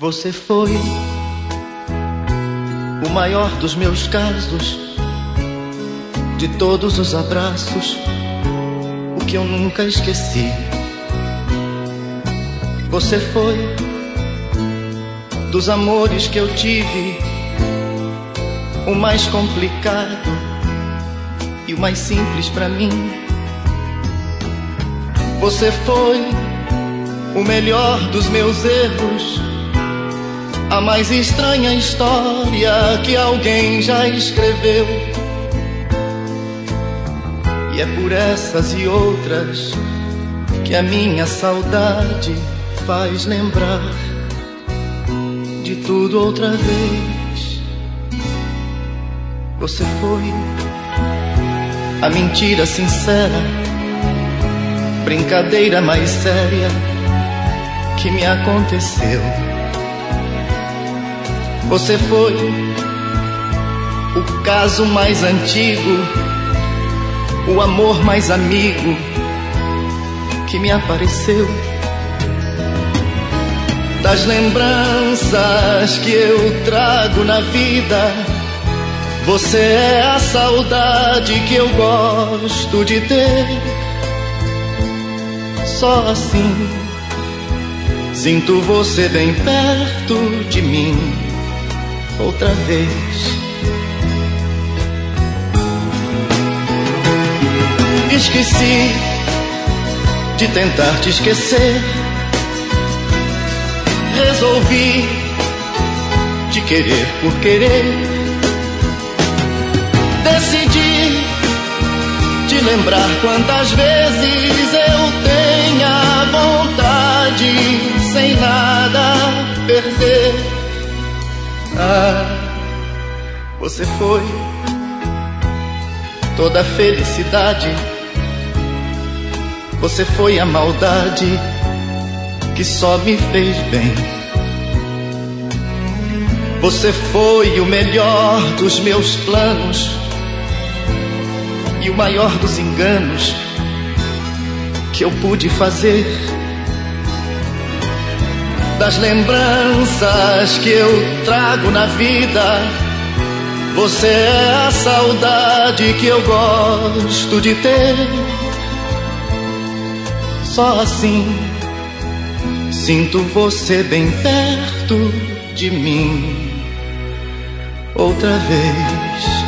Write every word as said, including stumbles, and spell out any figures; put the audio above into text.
Você foi o maior dos meus casos, de todos os abraços, o que eu nunca esqueci. Você foi dos amores que eu tive, o mais complicado e o mais simples pra mim. Você foi o melhor dos meus erros, a mais estranha história que alguém já escreveu. E é por essas e outras que a minha saudade faz lembrar de tudo outra vez. Você foi a mentira sincera, brincadeira mais séria que me aconteceu. Você foi o caso mais antigo, o amor mais amigo que me apareceu. Das lembranças que eu trago na vida, você é a saudade que eu gosto de ter. Só assim sinto você bem perto de mim outra vez. Esqueci de tentar te esquecer, resolvi te querer por querer. Decidi te lembrar quantas vezes eu tenha vontade, sem nada perder. Ah, você foi toda a felicidade, você foi a maldade que só me fez bem. Você foi o melhor dos meus planos e o maior dos enganos que eu pude fazer. Das lembranças que eu trago na vida, você é a saudade que eu gosto de ter. Só assim sinto você bem perto de mim outra vez.